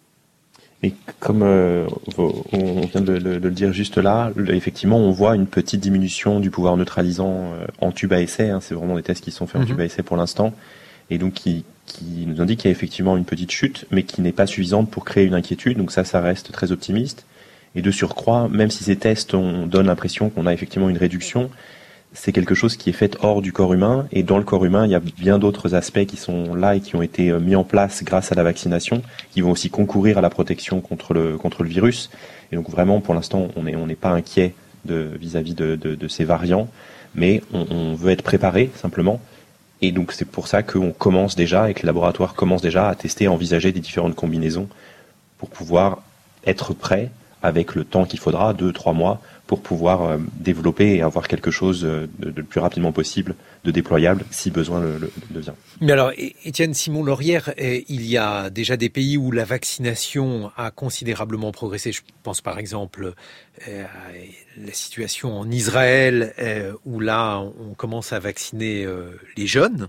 Et comme euh, on vient de, de, de le dire juste là, effectivement, on voit une petite diminution du pouvoir neutralisant euh, en tube à essai. Hein, c'est vraiment des tests qui sont faits en mm-hmm. tube à essai pour l'instant, et donc qui, qui nous indique qu'il y a effectivement une petite chute, mais qui n'est pas suffisante pour créer une inquiétude. Donc ça, ça reste très optimiste. Et de surcroît, même si ces tests on donne l'impression qu'on a effectivement une réduction, c'est quelque chose qui est fait hors du corps humain, et dans le corps humain, il y a bien d'autres aspects qui sont là et qui ont été mis en place grâce à la vaccination, qui vont aussi concourir à la protection contre le, contre le virus. Et donc vraiment, pour l'instant, on n'est on n'est pas inquiet de, vis-à-vis de, de, de ces variants, mais on, on veut être préparé simplement. Et donc c'est pour ça qu'on commence déjà, et que les laboratoires commencent déjà à tester, à envisager des différentes combinaisons pour pouvoir être prêt avec le temps qu'il faudra, deux, trois mois, pour pouvoir euh, développer et avoir quelque chose de, de le plus rapidement possible, de déployable, si besoin le, le devient. Mais alors, Étienne Simon-Laurière, il y a déjà des pays où la vaccination a considérablement progressé. Je pense par exemple à la situation en Israël, où là, on commence à vacciner les jeunes.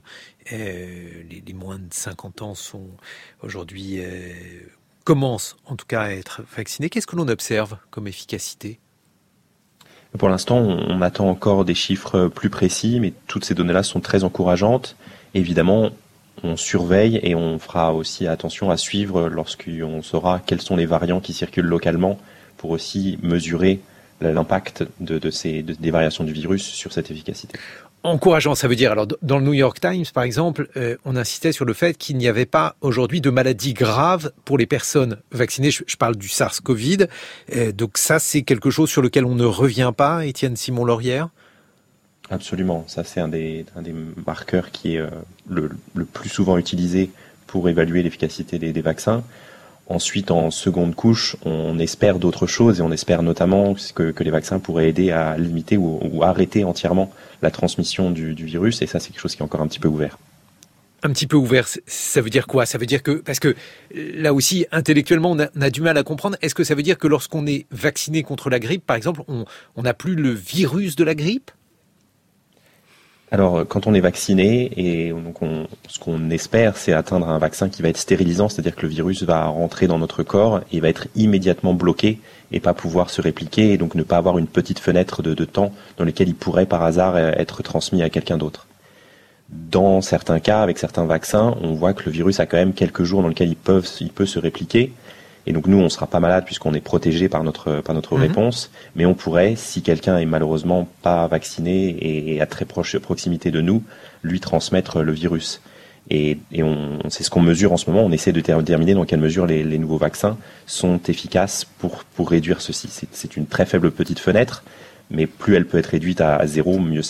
Les, les moins de cinquante ans sont aujourd'hui... commencent en tout cas à être vaccinés. Qu'est-ce que l'on observe comme efficacité ? Pour l'instant, on attend encore des chiffres plus précis, mais toutes ces données-là sont très encourageantes. Évidemment, on surveille et on fera aussi attention à suivre lorsqu'on saura quels sont les variants qui circulent localement pour aussi mesurer l'impact de, de ces, de, des variations du virus sur cette efficacité. Encourageant, ça veut dire, alors dans le New York Times, par exemple, euh, on insistait sur le fait qu'il n'y avait pas aujourd'hui de maladies graves pour les personnes vaccinées. Je, je parle du SARS-CoV. Euh, donc ça, c'est quelque chose sur lequel on ne revient pas, Étienne Simon-Laurière ? Absolument. Ça, c'est un des, un des marqueurs qui est euh, le, le plus souvent utilisé pour évaluer l'efficacité des, des vaccins. Ensuite, en seconde couche, on espère d'autres choses, et on espère notamment que, que les vaccins pourraient aider à limiter ou, ou arrêter entièrement la transmission du, du virus, et ça, c'est quelque chose qui est encore un petit peu ouvert. Un petit peu ouvert, ça veut dire quoi ? Ça veut dire que, parce que là aussi, intellectuellement, on a, on a du mal à comprendre. Est-ce que ça veut dire que lorsqu'on est vacciné contre la grippe, par exemple, on n'a plus le virus de la grippe ? Alors, quand on est vacciné, et donc on, ce qu'on espère, c'est atteindre un vaccin qui va être stérilisant, c'est-à-dire que le virus va rentrer dans notre corps et va être immédiatement bloqué et pas pouvoir se répliquer, et donc ne pas avoir une petite fenêtre de, de temps dans laquelle il pourrait par hasard être transmis à quelqu'un d'autre. Dans certains cas, avec certains vaccins, on voit que le virus a quand même quelques jours dans lesquels il peut, il peut se répliquer. Et donc nous, on ne sera pas malade puisqu'on est protégé par notre, par notre mmh. réponse, mais on pourrait, si quelqu'un est malheureusement pas vacciné et à très proche proximité de nous, lui transmettre le virus. Et, et on, c'est ce qu'on mesure en ce moment. On essaie de déterminer dans quelle mesure les, les nouveaux vaccins sont efficaces pour, pour réduire ceci. C'est, c'est une très faible petite fenêtre, mais plus elle peut être réduite à, à zéro, mieux c'est.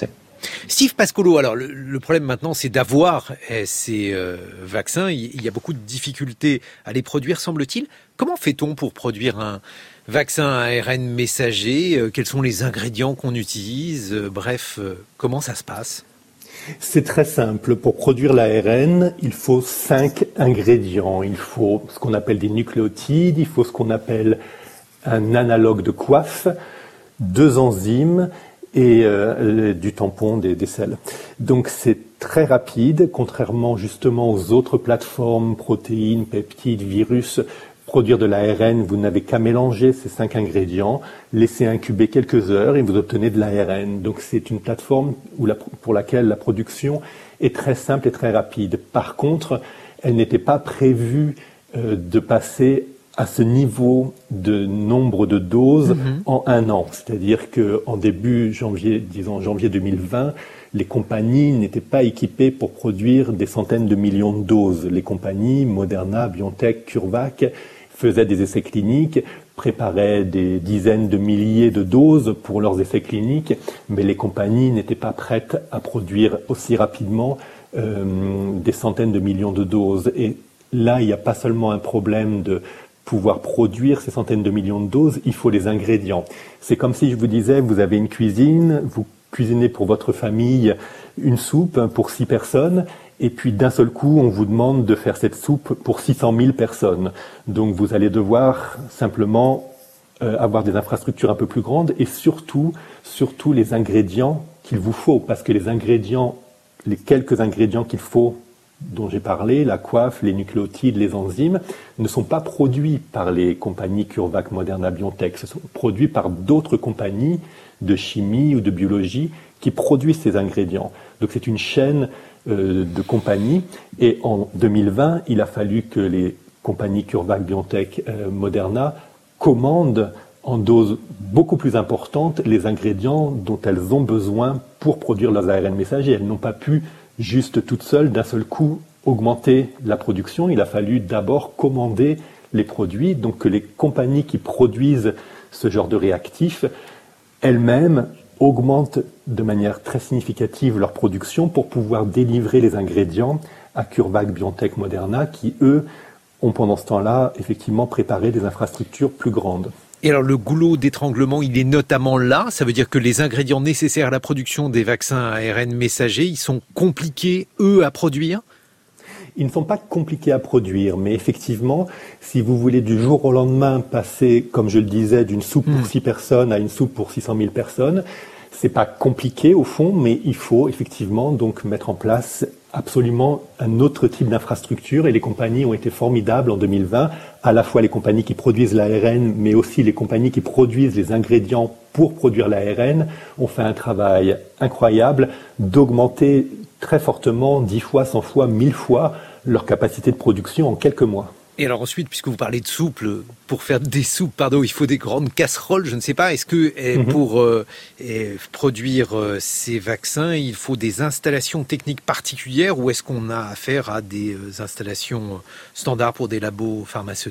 Steve Pascolo, alors le, le problème maintenant, c'est d'avoir eh, ces euh, vaccins. Il, il y a beaucoup de difficultés à les produire, semble-t-il. Comment fait-on pour produire un vaccin à A R N messager? euh, Quels sont les ingrédients qu'on utilise? euh, Bref, euh, comment ça se passe? C'est très simple. Pour produire l'A R N, il faut cinq ingrédients. Il faut ce qu'on appelle des nucléotides, il faut ce qu'on appelle un analogue de coiffe, deux enzymes et euh, du tampon des, des selles. Donc c'est très rapide, contrairement justement aux autres plateformes, protéines, peptides, virus. Produire de l'A R N, vous n'avez qu'à mélanger ces cinq ingrédients, laisser incuber quelques heures et vous obtenez de l'A R N. Donc c'est une plateforme où la, pour laquelle la production est très simple et très rapide. Par contre, elle n'était pas prévue euh, de passer à ce niveau de nombre de doses mmh. en un an. C'est-à-dire qu'en début janvier, disons janvier deux mille vingt, les compagnies n'étaient pas équipées pour produire des centaines de millions de doses. Les compagnies, Moderna, BioNTech, CureVac, faisaient des essais cliniques, préparaient des dizaines de milliers de doses pour leurs essais cliniques, mais les compagnies n'étaient pas prêtes à produire aussi rapidement euh, des centaines de millions de doses. Et là, il n'y a pas seulement un problème de pouvoir produire ces centaines de millions de doses, il faut les ingrédients. C'est comme si je vous disais, vous avez une cuisine, vous cuisinez pour votre famille une soupe pour six personnes, et puis d'un seul coup, on vous demande de faire cette soupe pour six cent mille personnes. Donc vous allez devoir simplement euh, avoir des infrastructures un peu plus grandes et surtout, surtout les ingrédients qu'il vous faut, parce que les ingrédients, les quelques ingrédients qu'il faut, dont j'ai parlé, la coiffe, les nucléotides, les enzymes, ne sont pas produits par les compagnies CureVac, Moderna, BioNTech. Ce sont produits par d'autres compagnies de chimie ou de biologie qui produisent ces ingrédients. Donc c'est une chaîne euh, de compagnies. Et en deux mille vingt, il a fallu que les compagnies CureVac, BioNTech, euh, Moderna commandent en doses beaucoup plus importantes les ingrédients dont elles ont besoin pour produire leurs A R N messagers. Elles n'ont pas pu juste toutes seules, d'un seul coup, augmenter la production. Il a fallu d'abord commander les produits, donc que les compagnies qui produisent ce genre de réactifs, elles-mêmes, augmentent de manière très significative leur production pour pouvoir délivrer les ingrédients à CureVac, BioNTech, Moderna, qui, eux, ont pendant ce temps-là, effectivement, préparé des infrastructures plus grandes. Et alors le goulot d'étranglement, il est notamment là. Ça veut dire que les ingrédients nécessaires à la production des vaccins à A R N messagers, ils sont compliqués, eux, à produire ? Ils ne sont pas compliqués à produire, mais effectivement, si vous voulez du jour au lendemain passer, comme je le disais, d'une soupe pour mmh. six personnes à une soupe pour six cent mille personnes, c'est pas compliqué au fond, mais il faut effectivement donc mettre en place absolument un autre type d'infrastructure et les compagnies ont été formidables en deux mille vingt, à la fois les compagnies qui produisent l'A R N, mais aussi les compagnies qui produisent les ingrédients pour produire l'A R N ont fait un travail incroyable d'augmenter très fortement, dix fois, cent fois, mille fois leur capacité de production en quelques mois. Et alors ensuite, puisque vous parlez de soupe, pour faire des soupes, pardon, il faut des grandes casseroles, je ne sais pas. Est-ce que eh, mm-hmm. pour euh, eh, produire euh, ces vaccins, il faut des installations techniques particulières ou est-ce qu'on a affaire à des euh, installations standards pour des labos pharmaceutiques ?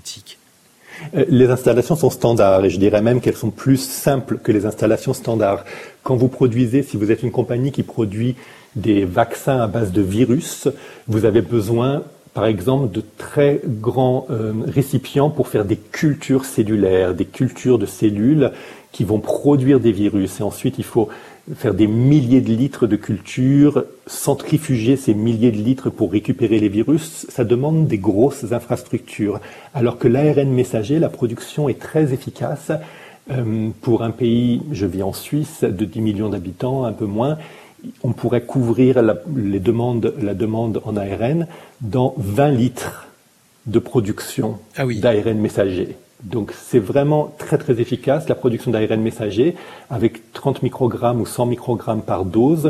Les installations sont standards et je dirais même qu'elles sont plus simples que les installations standards. Quand vous produisez, si vous êtes une compagnie qui produit des vaccins à base de virus, vous avez besoin par exemple de très grands euh, récipients pour faire des cultures cellulaires, des cultures de cellules qui vont produire des virus. Et ensuite, il faut faire des milliers de litres de culture, centrifuger ces milliers de litres pour récupérer les virus. Ça demande des grosses infrastructures. Alors que l'A R N messager, la production est très efficace. Euh, pour un pays, je vis en Suisse, de dix millions d'habitants, un peu moins, on pourrait couvrir la, les demandes, la demande en A R N dans vingt litres de production ah oui. d'A R N messager. Donc c'est vraiment très très efficace la production d'A R N messager avec trente microgrammes ou cent microgrammes par dose.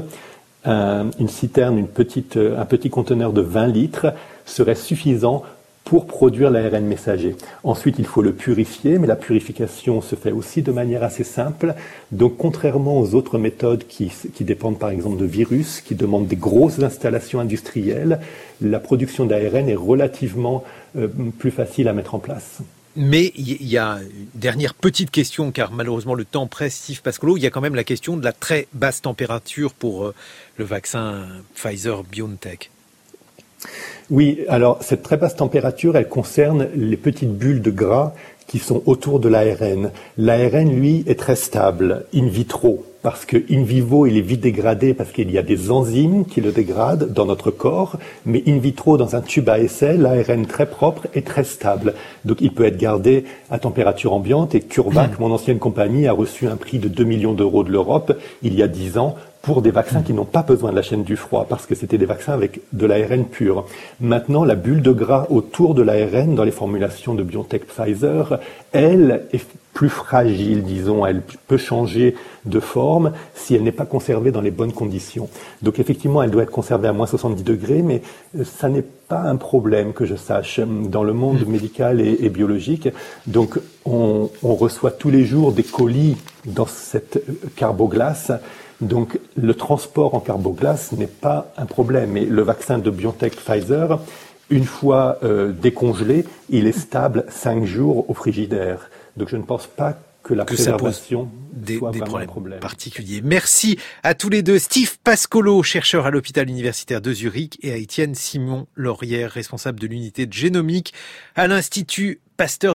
Un, une citerne, une petite, un petit conteneur de vingt litres serait suffisant pour produire l'A R N messager. Ensuite, il faut le purifier, mais la purification se fait aussi de manière assez simple. Donc, contrairement aux autres méthodes qui, qui dépendent par exemple de virus, qui demandent des grosses installations industrielles, la production d'A R N est relativement euh, plus facile à mettre en place. Mais il y a une dernière petite question, car malheureusement le temps presse, Steve Pascolo. Il y a quand même la question de la très basse température pour le vaccin Pfizer-BioNTech. Oui, alors cette très basse température, elle concerne les petites bulles de gras qui sont autour de l'A R N. L'A R N, lui, est très stable, in vitro, parce que in vivo, il est vite dégradé parce qu'il y a des enzymes qui le dégradent dans notre corps, mais in vitro, dans un tube à essai, l'A R N très propre est très stable. Donc il peut être gardé à température ambiante, et CureVac, mmh. mon ancienne compagnie, a reçu un prix de deux millions d'euros de l'Europe il y a dix ans pour des vaccins qui n'ont pas besoin de la chaîne du froid, parce que c'était des vaccins avec de l'A R N pur. Maintenant, la bulle de gras autour de l'A R N, dans les formulations de BioNTech Pfizer, elle est plus fragile, disons, elle peut changer de forme si elle n'est pas conservée dans les bonnes conditions. Donc effectivement, elle doit être conservée à moins soixante-dix degrés, mais ça n'est pas un problème que je sache dans le monde médical et, et biologique. Donc on, on reçoit tous les jours des colis dans cette carboglace. Donc le transport en carboglace n'est pas un problème. Et le vaccin de BioNTech Pfizer, une fois euh, décongelé, il est stable cinq jours au frigidaire. Donc je ne pense pas que la que préservation des, soit des vraiment problèmes un problème particuliers. Merci à tous les deux. Steve Pascolo, chercheur à l'hôpital universitaire de Zurich, et à Étienne Simon Laurière, responsable de l'unité de génomique à l'Institut Pasteur